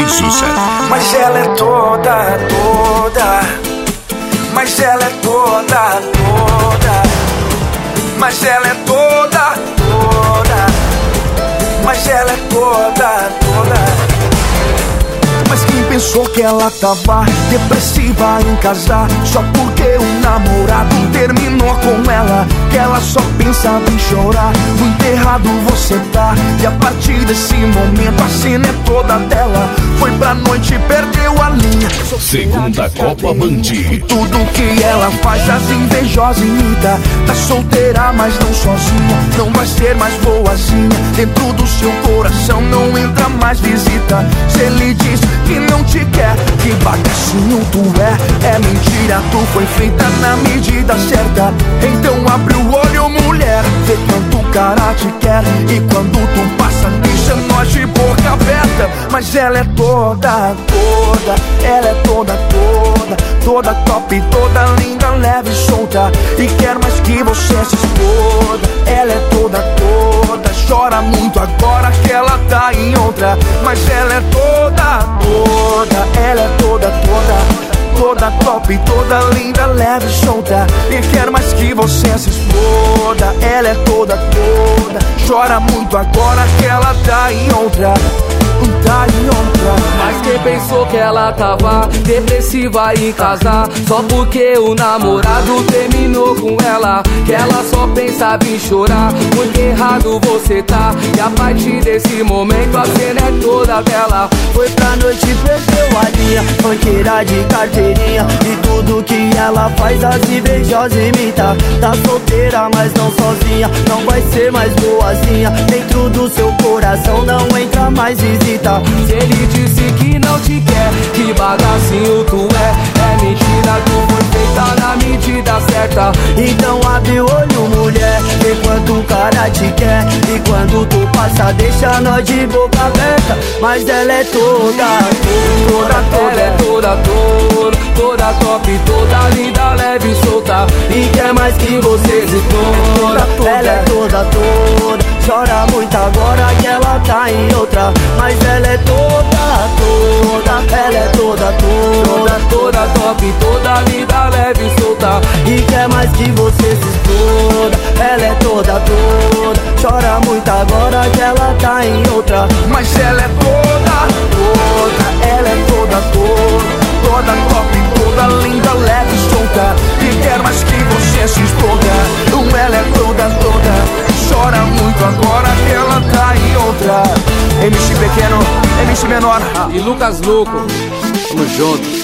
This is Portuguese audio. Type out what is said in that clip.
DJ Sussa. Mas ela é toda, mas ela é toda, mas ela é toda, mas ela é toda. Mas quem pensou que ela tava depressiva em casar só porque o namorado terminou com ela? Que ela só pensava em chorar. Muito errado você tá. E a partir desse momento a cena é toda dela. Foi pra noite e perdeu a linha. Segunda Copa Band. E tudo que ela faz as invejosas imita. Tá solteira mas não sozinha. Não vai ser mais boazinha. Dentro do seu coração não entra mais visita. Se ele diz que não te quer, que bagacinho tu é. É mentira, tu foi feita na medida certa. Então abre o olho, mulher, vê quanto o cara te quer. E quando tu passa, deixa nós de boca aberta. Mas ela é toda, ela é toda top, toda linda, leve e solta. E quer mais que você se exploda. Ela é toda, chora muito agora que ela tá em outra. Mas ela é toda, ela é toda top, toda linda, leve e solta. E quer mais que você se exploda. Ela é toda, chora muito agora que ela tá em outra. Mas quem pensou que ela tava depressiva em casar só porque o namorado terminou com ela? Que ela só pensava em chorar. Muito errado você tá. E a partir desse momento a cena é toda dela. Foi pra noite e perdeu a linha. Banqueira de carteirinha. E tudo que ela faz as invejosas imita. Tá solteira mas não sozinha. Não vai ser mais boazinha. Dentro do seu coração não entra mais visita. Se ele disse que não te quer, que bagacinho tu é. É mentira, tu foi feita na medida certa. Então abre o olho, mulher, vê quanto o cara te quer. E quando tu passa, deixa nós de boca aberta. Mas ela é toda, ela é toda top, toda linda, leve e solta. E quer mais que você se exploda. Ela é toda, chora muito agora que ela tá em outra. Mas ela é toda, ela é toda top, toda linda, leve e solta. E quer mais que você se exploda. Ela é toda, chora muito agora que ela tá em outra. Mas ela é toda, ela é toda top, toda linda, leve e solta. E quer mais que você se exploda. Ela é toda, chora muito agora que ela tá em outra. MC Pequeno, MC Menor e Lucas Louco, tamo junto.